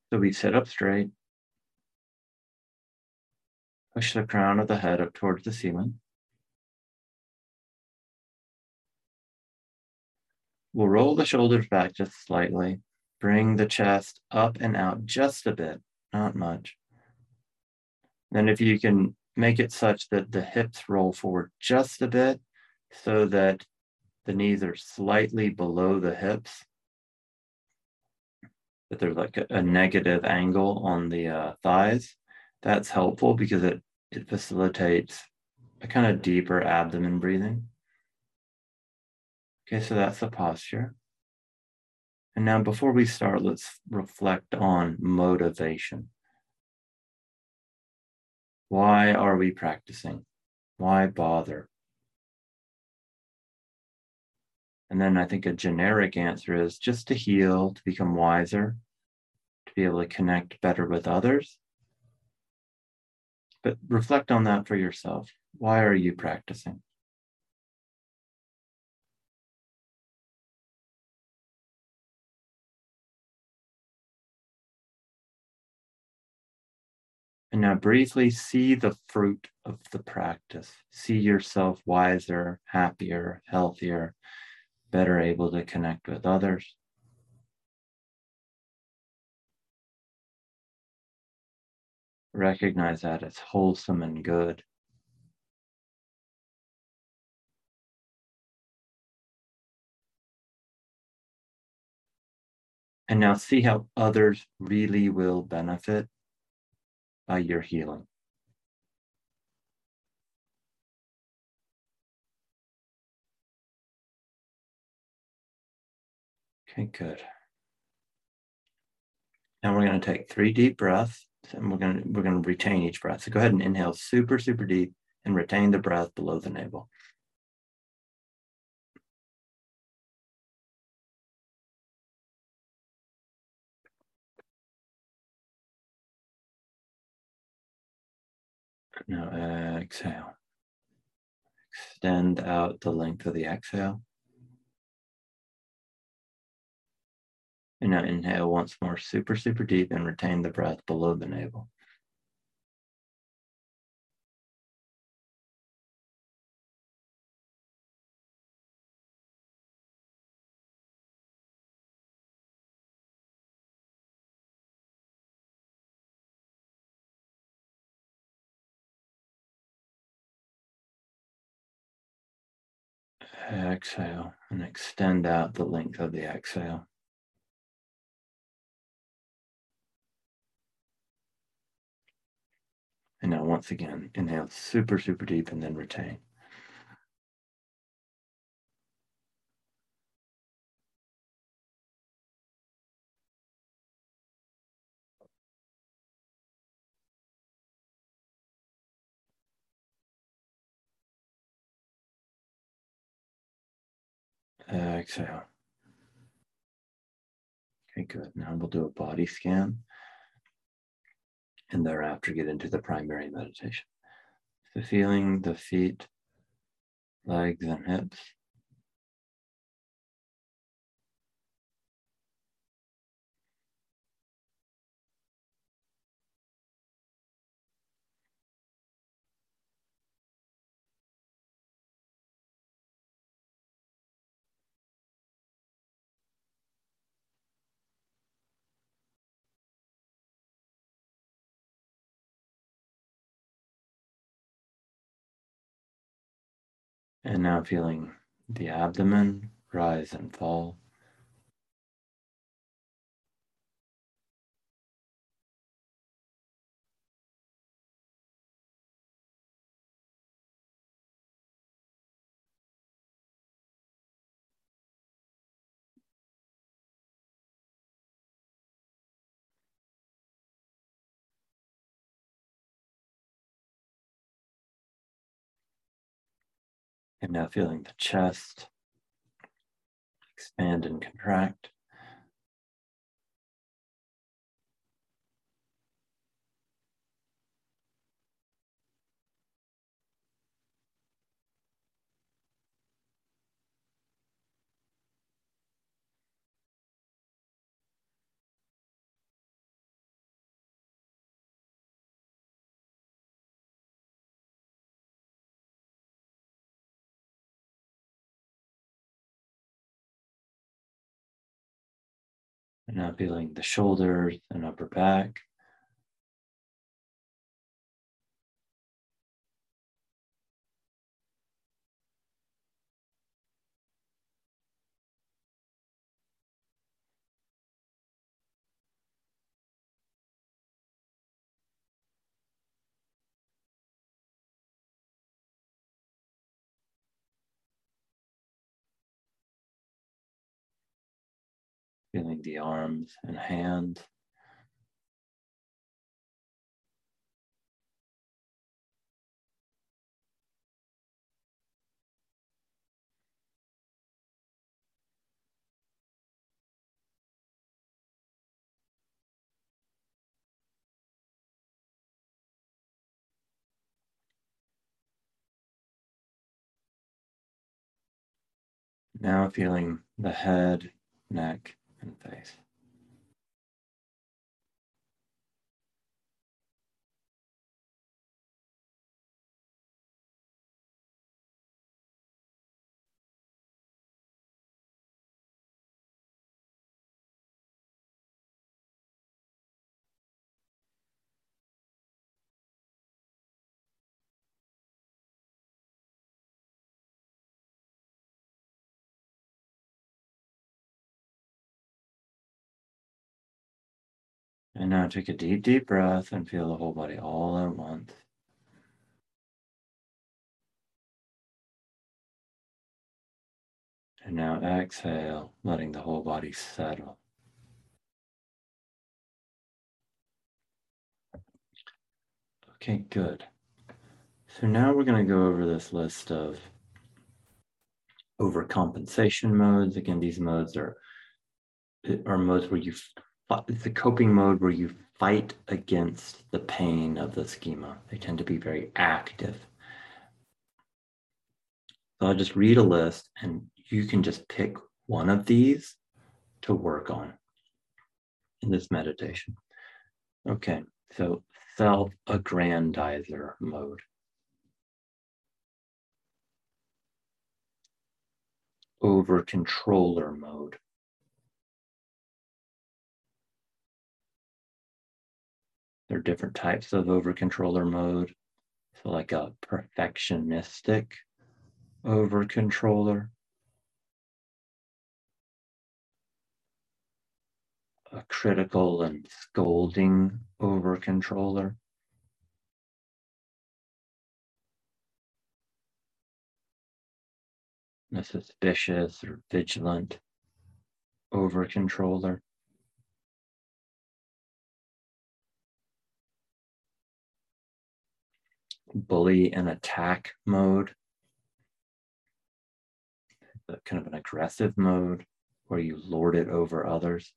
So we sit up straight, push the crown of the head up towards the ceiling. We'll roll the shoulders back just slightly, bring the chest up and out just a bit, not much. Then if you can make it such that the hips roll forward just a bit so that the knees are slightly below the hips, that there's like a negative angle on the thighs, that's helpful because it facilitates a kind of deeper abdomen breathing. Okay, so that's the posture. And now before we start, let's reflect on motivation. Why are we practicing? Why bother? And then I think a generic answer is just to heal, to become wiser, to be able to connect better with others. But reflect on that for yourself. Why are you practicing? And now briefly see the fruit of the practice. See yourself wiser, happier, healthier, better able to connect with others. Recognize that as wholesome and good. And now see how others really will benefit by your healing. Okay, good. Now we're going to take 3 deep breaths, and we're going to retain each breath. So go ahead and inhale super, super deep and retain the breath below the navel. Now exhale. Extend out the length of the exhale. And now inhale once more, super, super deep, and retain the breath below the navel. Exhale and extend out the length of the exhale. And now once again, inhale super, super deep and then retain. Exhale. Okay, good. Now we'll do a body scan and thereafter get into the primary meditation. So feeling the feet, legs, and hips. And now feeling the abdomen rise and fall. And now feeling the chest expand and contract. And now feeling the shoulders and upper back. Feeling the arms and hands. Now feeling the head, neck, and face. And now take a deep, deep breath and feel the whole body all at once. And now exhale, letting the whole body settle. Okay, good. So now we're going to go over this list of overcompensation modes. Again, these modes are modes where it's a coping mode where you fight against the pain of the schema. They tend to be very active. So I'll just read a list and you can just pick one of these to work on in this meditation. Okay, so self-aggrandizer mode. Over-controller mode. There are different types of over-controller mode. So like a perfectionistic over-controller, a critical and scolding over-controller, a suspicious or vigilant over-controller, bully and attack mode, kind of an aggressive mode where you lord it over others.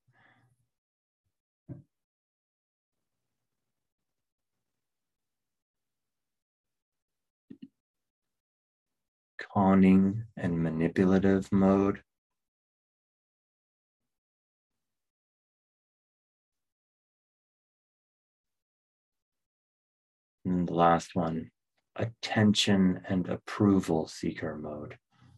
Conning and manipulative mode. And the last one, attention and approval seeker mode.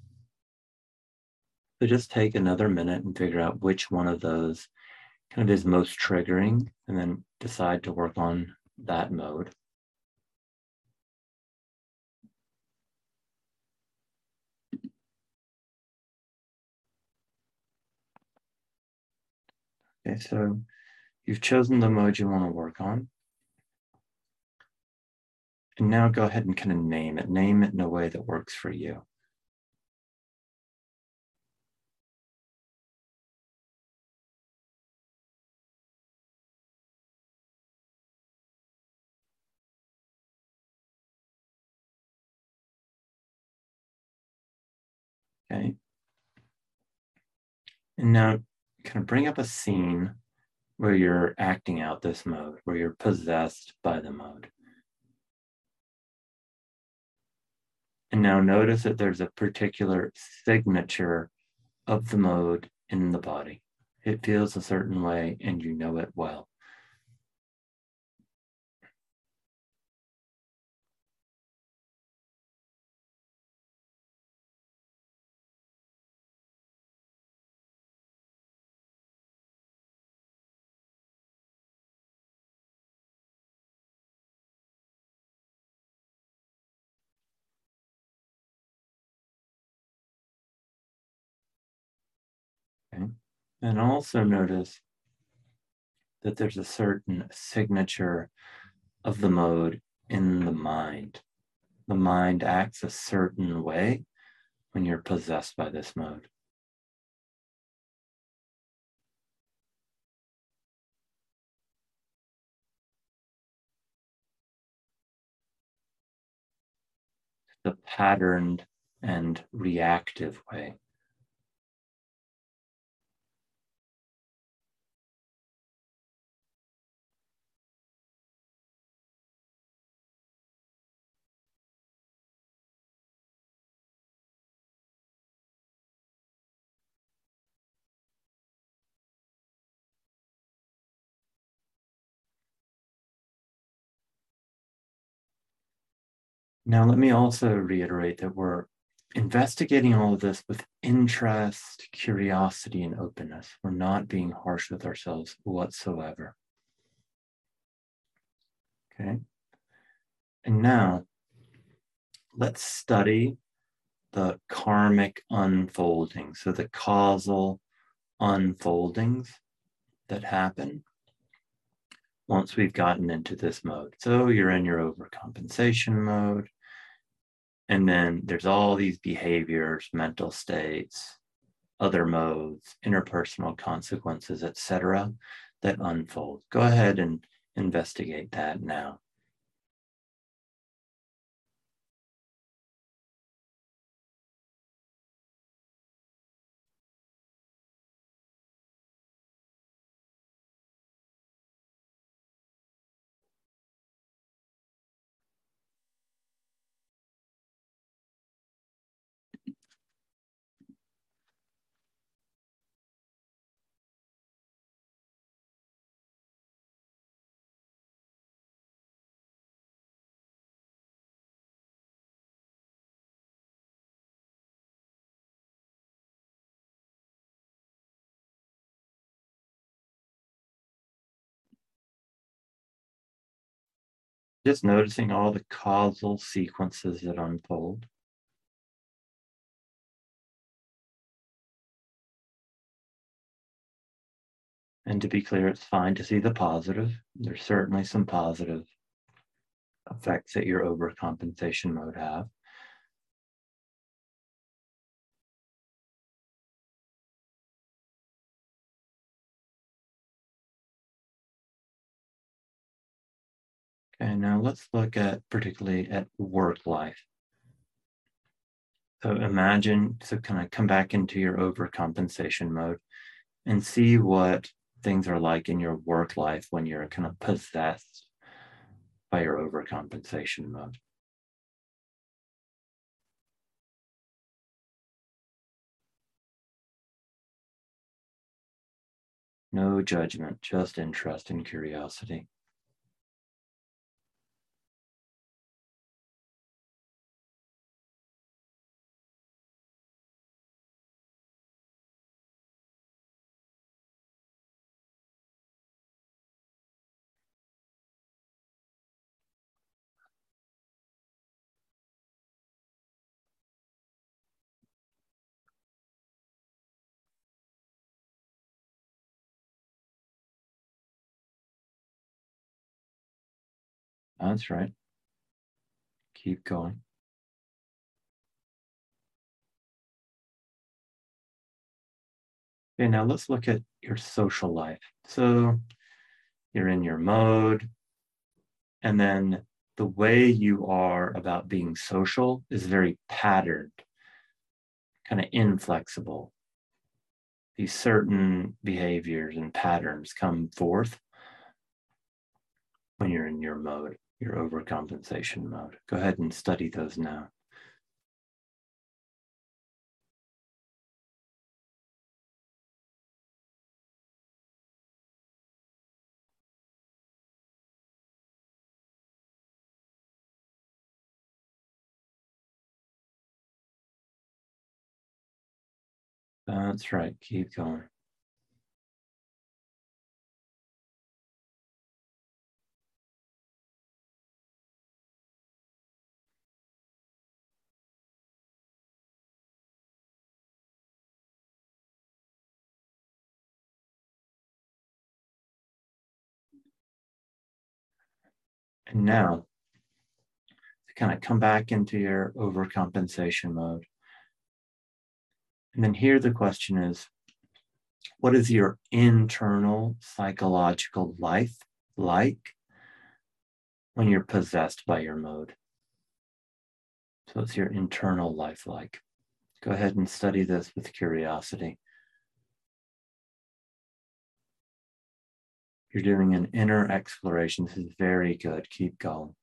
So just take another minute and figure out which one of those kind of is most triggering, and then decide to work on that mode. Okay, so you've chosen the mode you want to work on. And now go ahead and kind of name it. Name it in a way that works for you. Okay. And now kind of bring up a scene where you're acting out this mode, where you're possessed by the mode. And now notice that there's a particular signature of the mode in the body. It feels a certain way and you know it well. And also notice that there's a certain signature of the mode in the mind. The mind acts a certain way when you're possessed by this mode. The patterned and reactive way. Now, let me also reiterate that we're investigating all of this with interest, curiosity, and openness. We're not being harsh with ourselves whatsoever. Okay. And now, let's study the karmic unfolding. So, the causal unfoldings that happen once we've gotten into this mode. So, you're in your overcompensation mode. And then there's all these behaviors, mental states, other modes, interpersonal consequences, etc., that unfold. Go ahead and investigate that now. Just noticing all the causal sequences that unfold. And to be clear, it's fine to see the positive. There's certainly some positive effects that your overcompensation mode have. Okay, now let's look at particularly at work life. So imagine, so kind of come back into your overcompensation mode and see what things are like in your work life when you're kind of possessed by your overcompensation mode. No judgment, just interest and curiosity. That's right. Keep going. Okay, now let's look at your social life. So you're in your mode, and then the way you are about being social is very patterned, kind of inflexible. These certain behaviors and patterns come forth when you're in your mode, your overcompensation mode. Go ahead and study those now. That's right. Keep going. And now, to kind of come back into your overcompensation mode. And then here the question is, what is your internal psychological life like when you're possessed by your mode? So it's your internal life like. Go ahead and study this with curiosity. You're doing an inner exploration. This is very good. Keep going.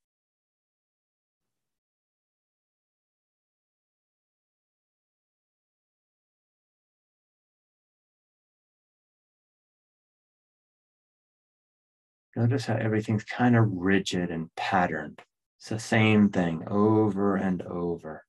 Notice how everything's kind of rigid and patterned. It's the same thing over and over.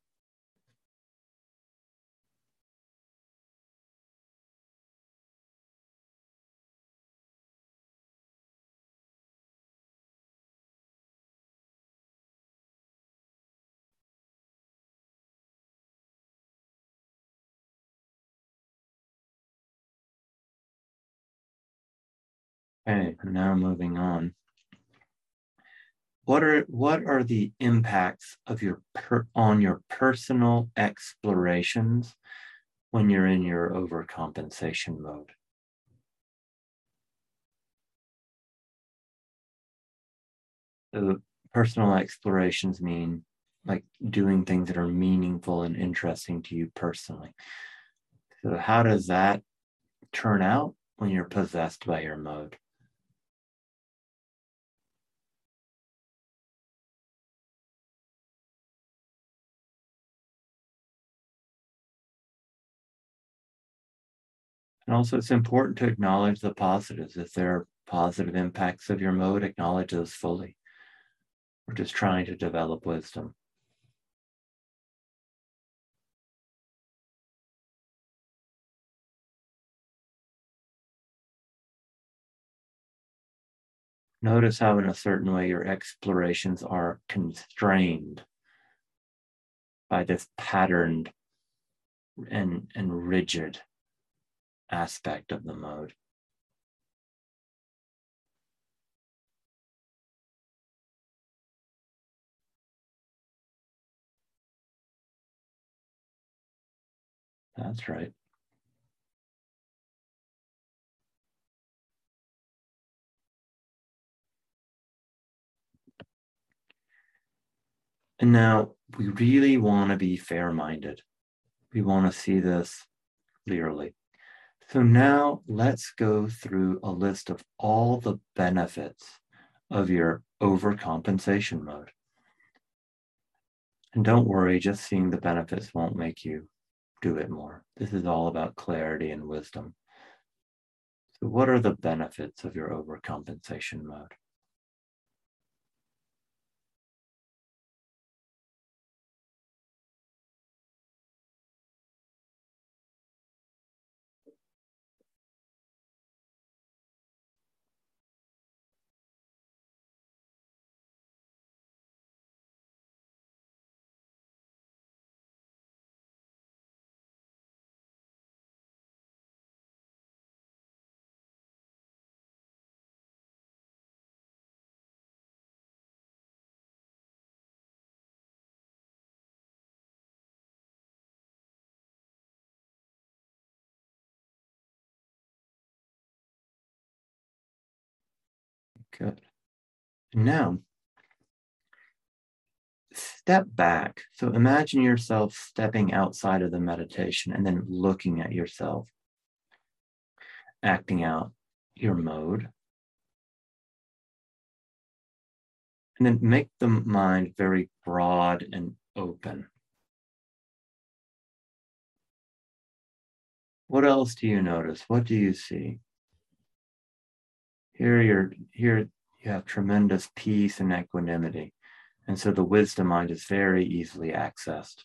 Okay, now moving on. What are the impacts of on your personal explorations when you're in your overcompensation mode? So personal explorations mean like doing things that are meaningful and interesting to you personally. So how does that turn out when you're possessed by your mode? And also, it's important to acknowledge the positives. If there are positive impacts of your mode, acknowledge those fully. We're just trying to develop wisdom. Notice how, in a certain way, your explorations are constrained by this patterned and rigid aspect of the mode. That's right. And now we really want to be fair-minded. We want to see this clearly. So now let's go through a list of all the benefits of your overcompensation mode. And don't worry, just seeing the benefits won't make you do it more. This is all about clarity and wisdom. So what are the benefits of your overcompensation mode? Good. Now, step back. So imagine yourself stepping outside of the meditation and then looking at yourself, acting out your mode. And then make the mind very broad and open. What else do you notice? What do you see? Here you have tremendous peace and equanimity. And so the wisdom mind is very easily accessed.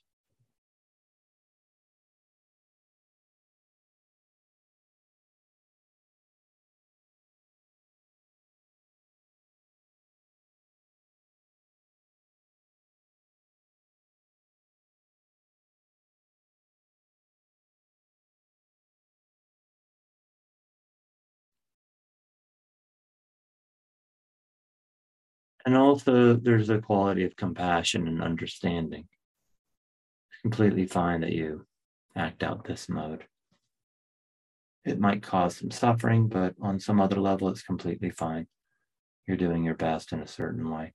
And also, there's a quality of compassion and understanding. It's completely fine that you act out this mode. It might cause some suffering, but on some other level, it's completely fine. You're doing your best in a certain way.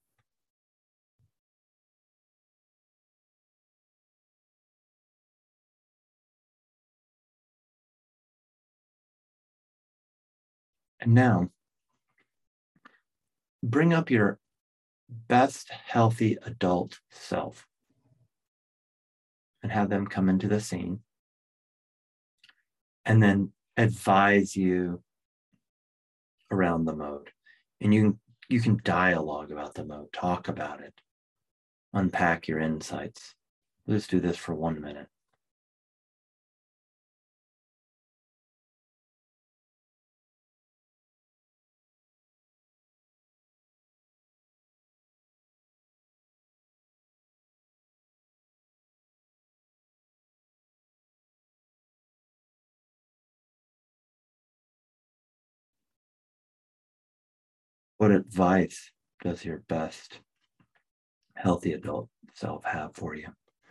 And now, bring up your best healthy adult self and have them come into the scene and then advise you around the mode. And you can dialogue about the mode, talk about it, unpack your insights. Let's do this for 1 minute. What advice does your best healthy adult self have for you?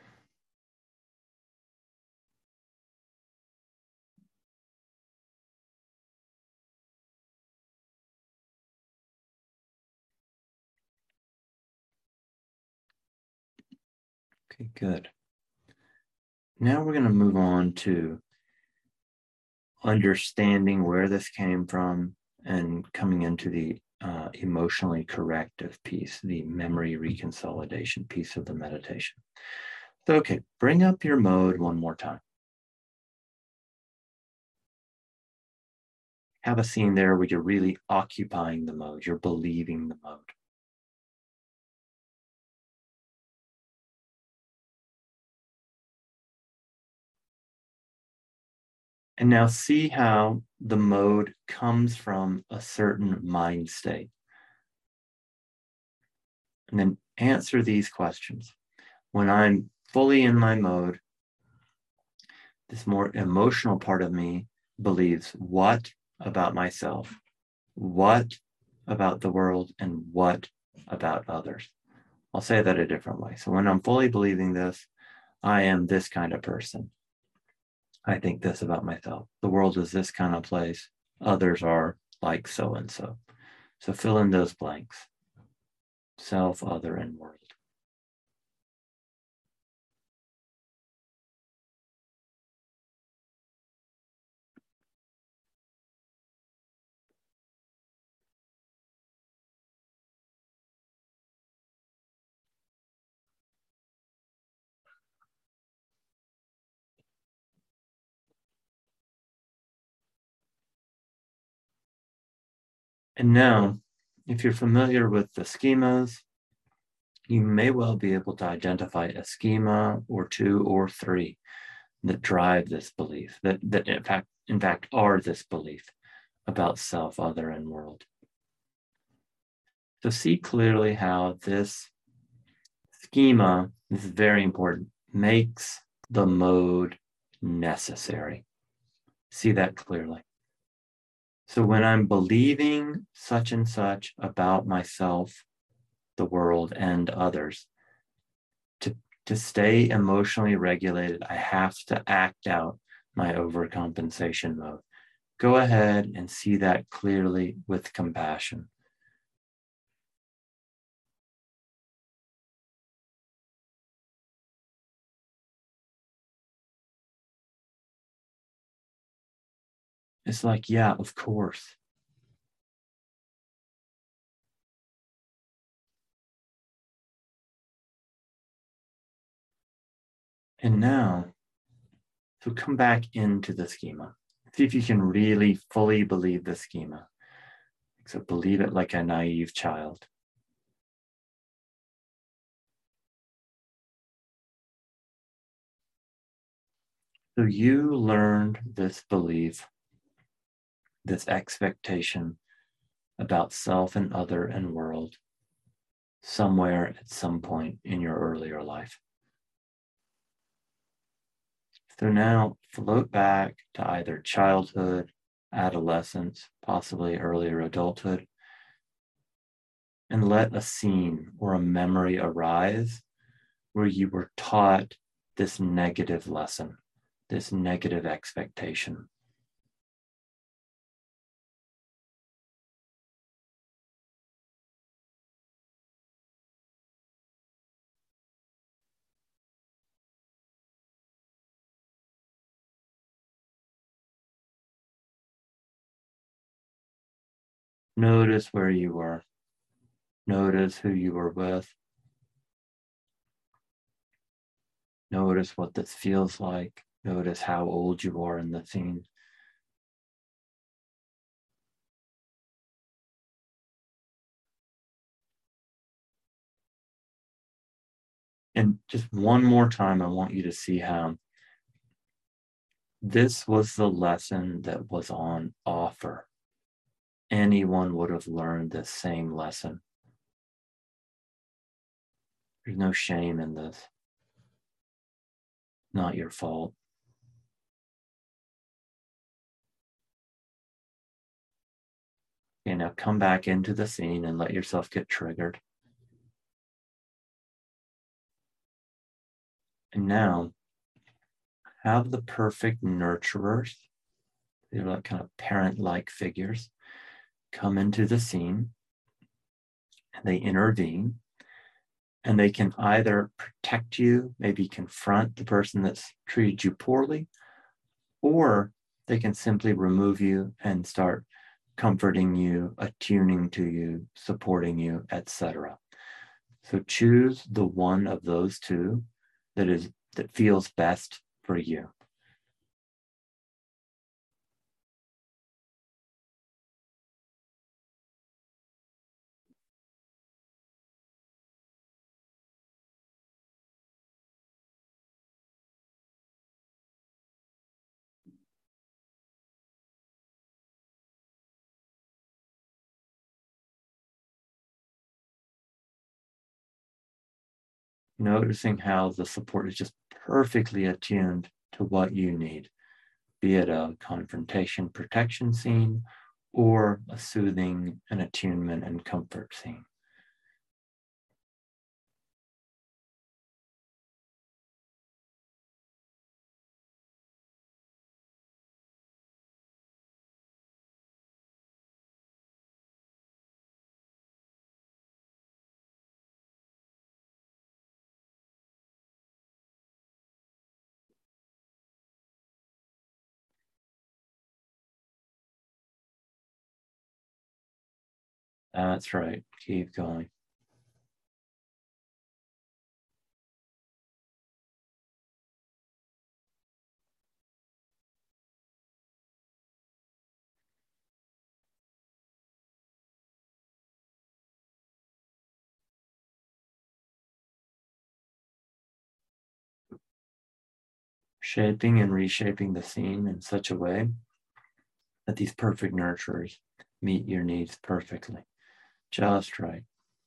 Okay, good. Now we're going to move on to understanding where this came from and coming into the emotionally corrective piece, the memory reconsolidation piece of the meditation. So, okay, bring up your mode one more time. Have a scene there where you're really occupying the mode, you're believing the mode. And now see how the mode comes from a certain mind state. And then answer these questions. When I'm fully in my mode, this more emotional part of me believes what about myself, what about the world, and what about others. I'll say that a different way. So when I'm fully believing this, I am this kind of person. I think this about myself. The world is this kind of place. Others are like so and so. So fill in those blanks. Self, other, and world. And now, if you're familiar with the schemas, you may well be able to identify a schema or two or three that drive this belief, that in fact are this belief about self, other, and world. So see clearly how this schema, this is very important, makes the mode necessary. See that clearly. So when I'm believing such and such about myself, the world, and others, to stay emotionally regulated, I have to act out my overcompensation mode. Go ahead and see that clearly with compassion. It's like, yeah, of course. And now, so come back into the schema. See if you can really fully believe the schema. So believe it like a naive child. So you learned this belief, this expectation about self and other and world somewhere at some point in your earlier life. So now float back to either childhood, adolescence, possibly earlier adulthood, and let a scene or a memory arise where you were taught this negative lesson, this negative expectation. Notice where you were. Notice who you were with. Notice what this feels like. Notice how old you are in the scene. And just one more time, I want you to see how this was the lesson that was on offer. Anyone would have learned this same lesson. There's no shame in this. Not your fault. Okay, now come back into the scene and let yourself get triggered. And now, have the perfect nurturers, they're like kind of parent-like figures, come into the scene and they intervene, and they can either protect you, maybe confront the person that's treated you poorly, or they can simply remove you and start comforting you, attuning to you, supporting you, etc. So choose the one of those two that feels best for you. Noticing how the support is just perfectly attuned to what you need, be it a confrontation protection scene or a soothing and attunement and comfort scene. That's right. Keep going. Shaping and reshaping the scene in such a way that these perfect nurturers meet your needs perfectly, just right.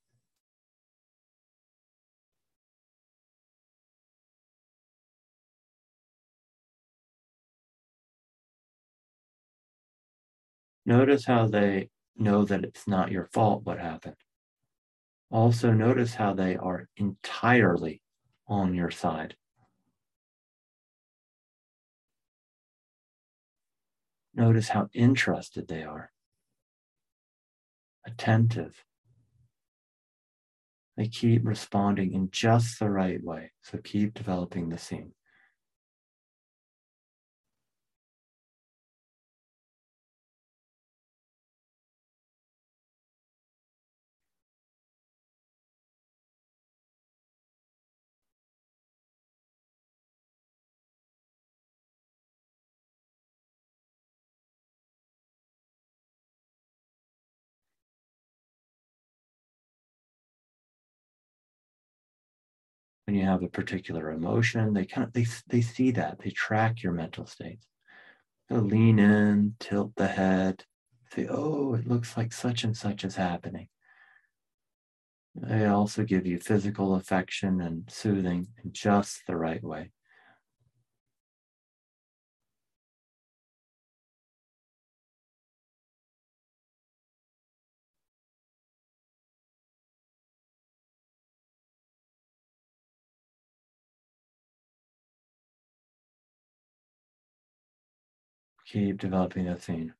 Notice how they know that it's not your fault what happened. Also, notice how they are entirely on your side. Notice how interested they are, attentive. They keep responding in just the right way. So keep developing the scene. When you have a particular emotion, they see that, they track your mental states. So lean in, tilt the head, say, oh, it looks like such and such is happening. They also give you physical affection and soothing in just the right way. Keep developing the scene.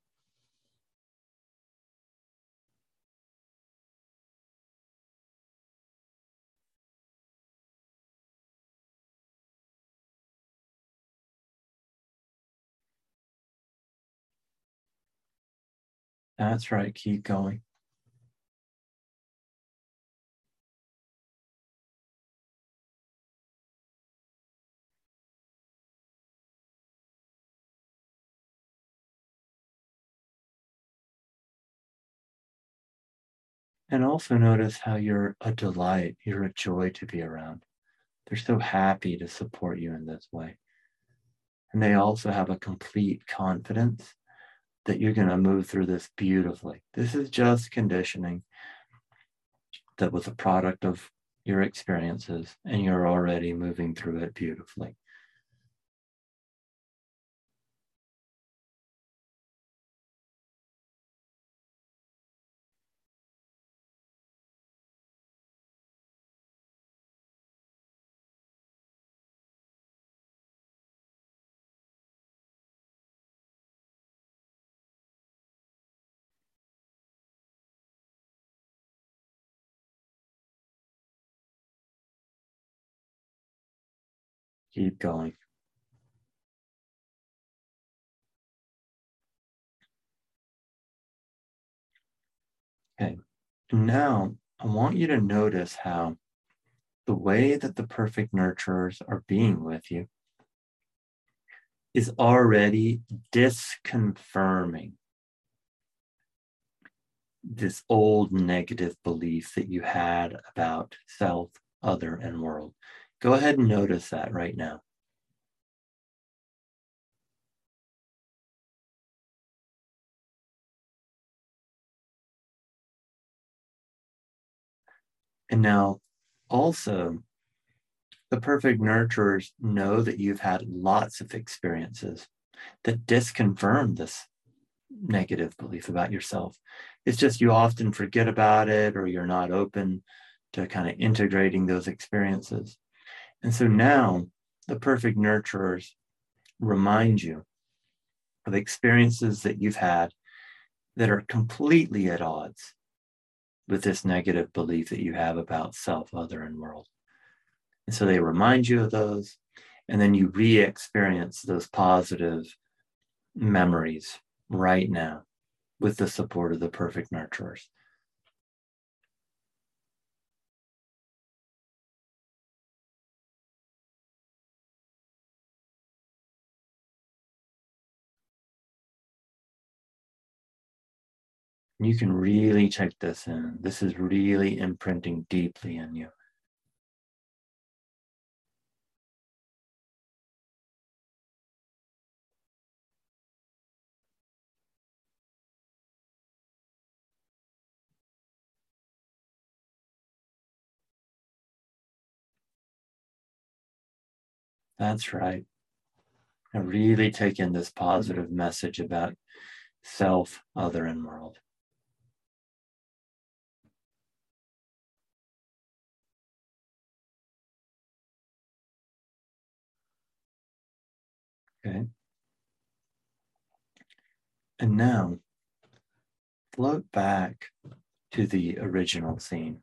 That's right. Keep going. And also notice how you're a delight, you're a joy to be around. They're so happy to support you in this way. And they also have a complete confidence that you're going to move through this beautifully. This is just conditioning that was a product of your experiences, and you're already moving through it beautifully. Keep going. Okay. Now, I want you to notice how the way that the perfect nurturers are being with you is already disconfirming this old negative belief that you had about self, other, and world. Go ahead and notice that right now. And now, also, the perfect nurturers know that you've had lots of experiences that disconfirm this negative belief about yourself. It's just you often forget about it, or you're not open to kind of integrating those experiences. And so now the perfect nurturers remind you of experiences that you've had that are completely at odds with this negative belief that you have about self, other, and world. And so they remind you of those, and then you re-experience those positive memories right now with the support of the perfect nurturers. You can really take this in. This is really imprinting deeply in you. That's right. And really take in this positive message about self, other, and world. Okay. And now float back to the original scene.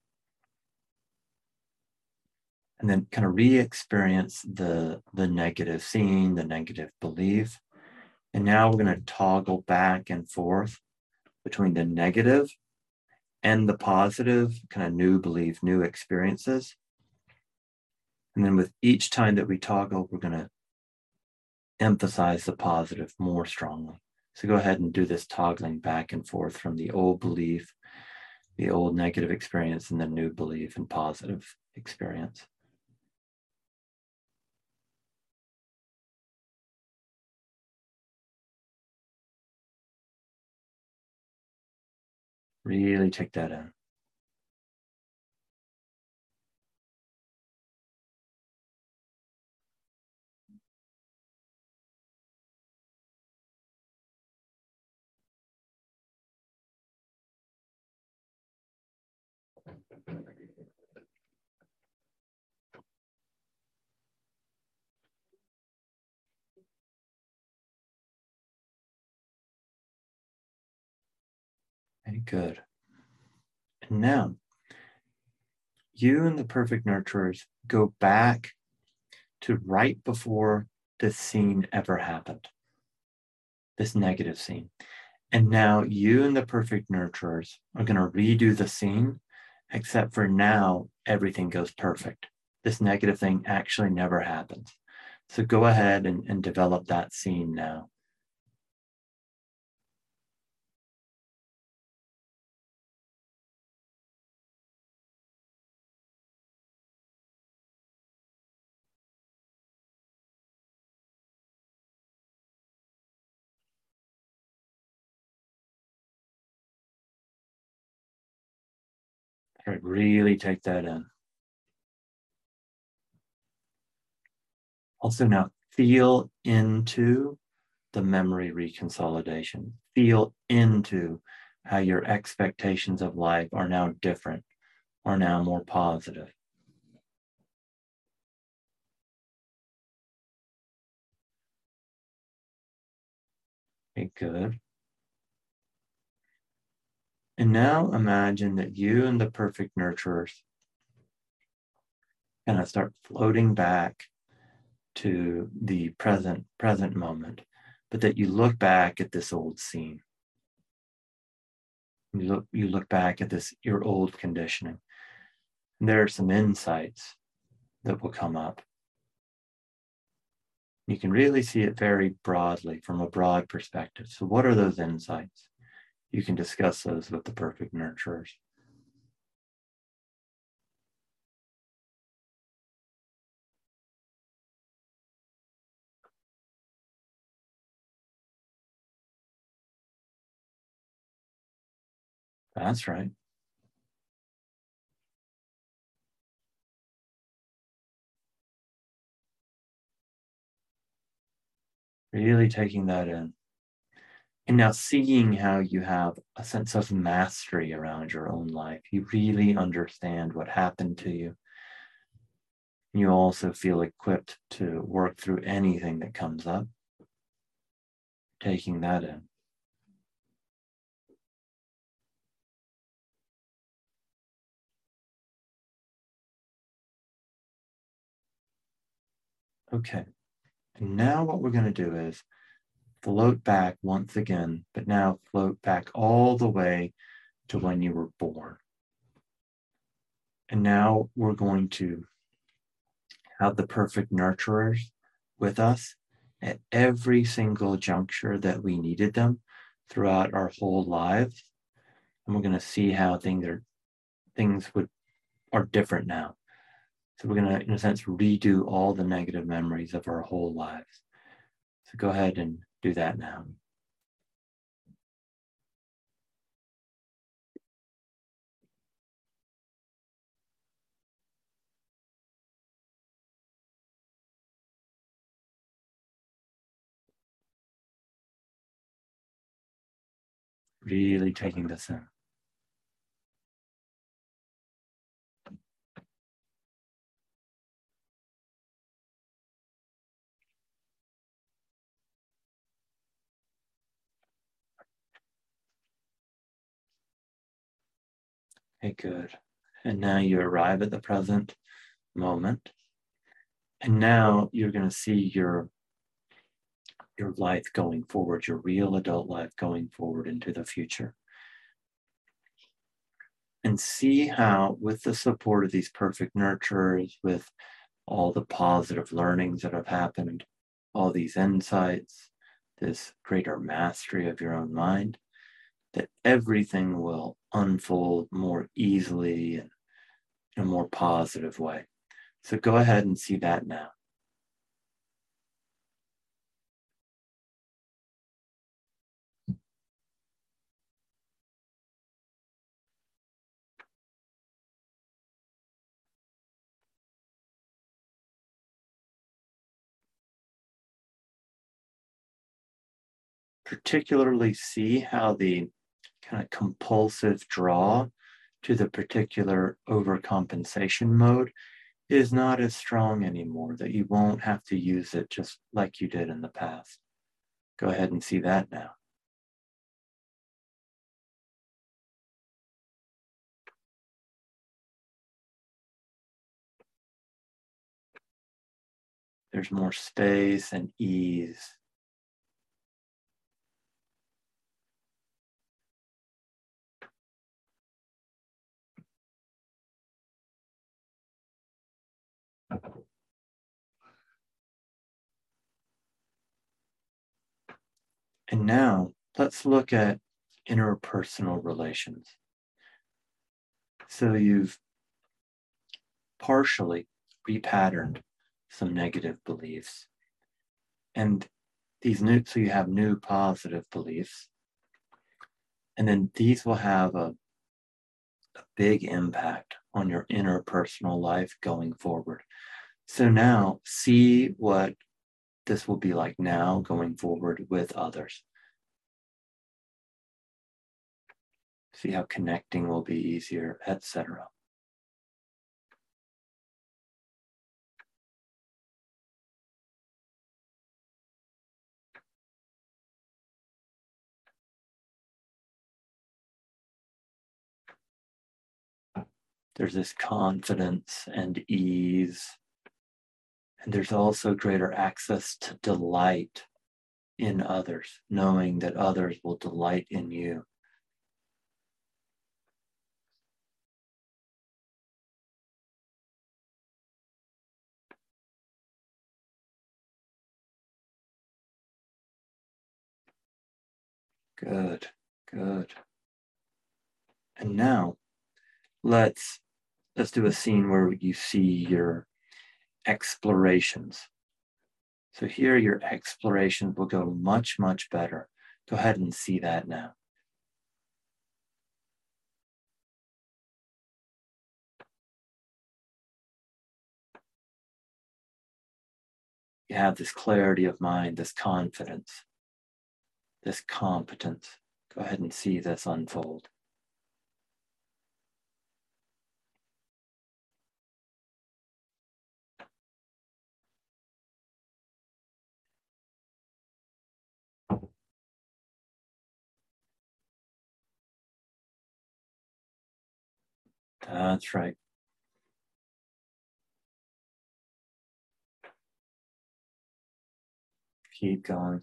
And then kind of re-experience the negative scene, the negative belief. And now we're going to toggle back and forth between the negative and the positive, kind of new belief, new experiences. And then with each time that we toggle, we're going to emphasize the positive more strongly. So go ahead and do this toggling back and forth from the old belief, the old negative experience, and the new belief and positive experience. Really take that in. Good. And now, you and the perfect nurturers go back to right before this scene ever happened, this negative scene. And now you and the perfect nurturers are going to redo the scene, except for now everything goes perfect. This negative thing actually never happens. So go ahead and develop that scene now. All right, really take that in. Also now feel into the memory reconsolidation. Feel into how your expectations of life are now different, are now more positive. Okay, good. And now imagine that you and the perfect nurturers kind of start floating back to the present moment, but that you look back at this old scene. You look back at this, your old conditioning. And there are some insights that will come up. You can really see it very broadly from a broad perspective. So what are those insights? You can discuss those with the perfect nurturers. That's right. Really taking that in. And now seeing how you have a sense of mastery around your own life. You really understand what happened to you. You also feel equipped to work through anything that comes up. Taking that in. Okay. And now what we're going to do is float back once again, but now float back all the way to when you were born. And now we're going to have the perfect nurturers with us at every single juncture that we needed them throughout our whole lives. And we're going to see how things are different now. So we're going to, in a sense, redo all the negative memories of our whole lives. So go ahead and do that now. Really taking this in. Okay, good. And now you arrive at the present moment. And now you're going to see your life going forward, your real adult life going forward into the future. And see how, with the support of these perfect nurturers, with all the positive learnings that have happened, all these insights, this greater mastery of your own mind, that everything will unfold more easily and in a more positive way. So go ahead and see that now. Particularly see how the kind of compulsive draw to the particular overcompensation mode is not as strong anymore, that you won't have to use it just like you did in the past. Go ahead and see that now. There's more space and ease. And now let's look at interpersonal relations. So you've partially repatterned some negative beliefs. And so you have new positive beliefs. And then these will have a big impact on your interpersonal life going forward. So now see what this will be like now going forward with others. See how connecting will be easier, etc. There's this confidence and ease. And there's also greater access to delight in others, knowing that others will delight in you. Good, good. And now let's do a scene where you see your explorations. So here your explorations will go much, much better. Go ahead and see that now. You have this clarity of mind, this confidence, this competence. Go ahead and see this unfold. That's right. Keep going.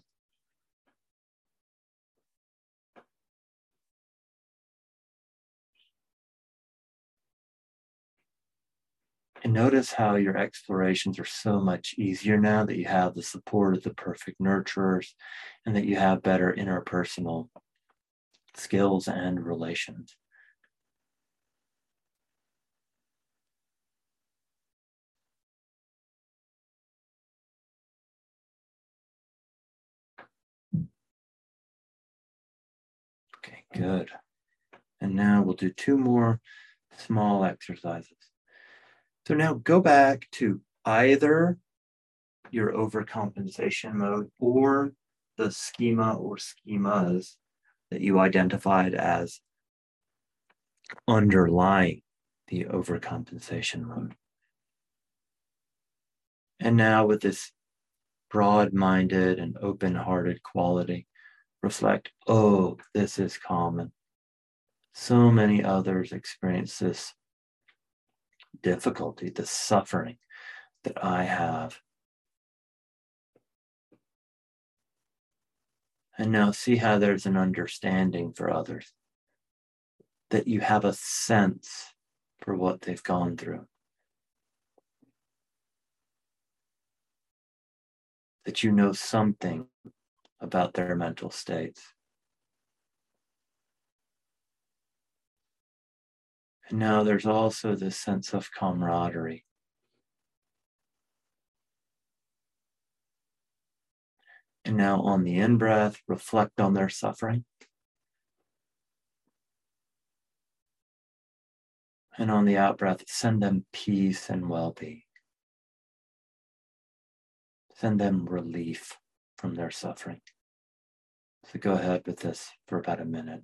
And notice how your explorations are so much easier now that you have the support of the perfect nurturers and that you have better interpersonal skills and relations. Okay, good. And now we'll do 2 more small exercises. So now go back to either your overcompensation mode or the schema or schemas that you identified as underlying the overcompensation mode. And now with this broad-minded and open-hearted quality, reflect, oh, this is common. So many others experience this difficulty, this suffering that I have. And now see how there's an understanding for others, that you have a sense for what they've gone through, that you know something about their mental states. And now there's also this sense of camaraderie. And now on the in-breath, reflect on their suffering. And on the out-breath, send them peace and well-being. Send them relief from their suffering. So go ahead with this for about a minute.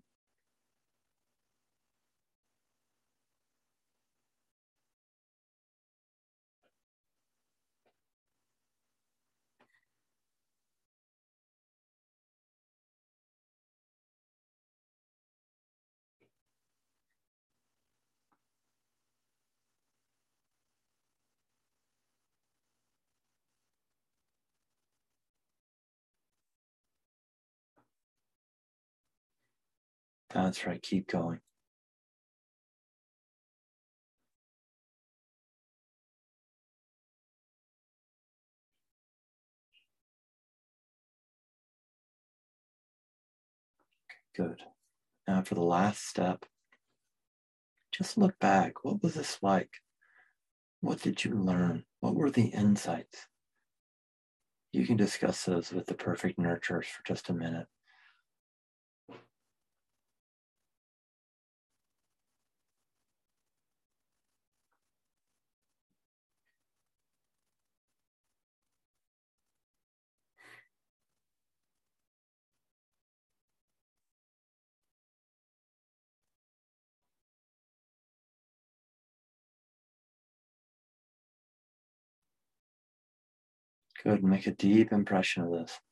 That's right, keep going. Good. Now for the last step, just look back. What was this like? What did you learn? What were the insights? You can discuss those with the perfect nurturers for just a minute. Good, make a deep impression of this.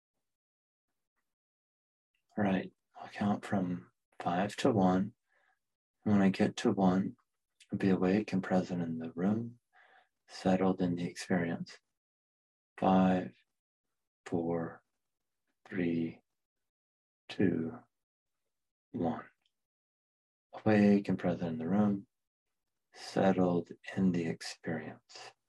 All right, I'll count from 5 to 1. When I get to 1, I'll be awake and present in the room, settled in the experience. 5, 4, 3, 2, 1. Awake and present in the room, settled in the experience.